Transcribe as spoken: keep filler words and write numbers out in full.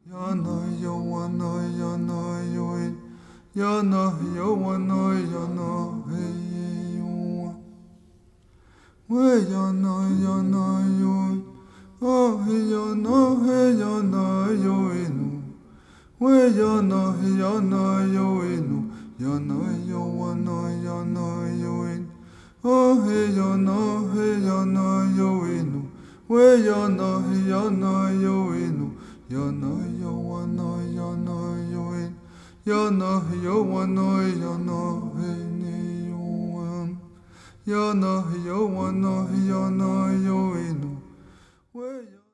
Yana Yawana Yana Yoin Yana Yawana Yana Hey We Yana Yana Yoin Oh Yana Hey Yana Yoinu We Yana Yana Yoinu Yana Yawana Yana Yoin Oh Hey Yana Hey Yana Yoinu We Yana Yana Yoinu Yana Yawana Yana Yoin Yana Yawana Yana Hene Yoam Yana Yawana Yana Yoinu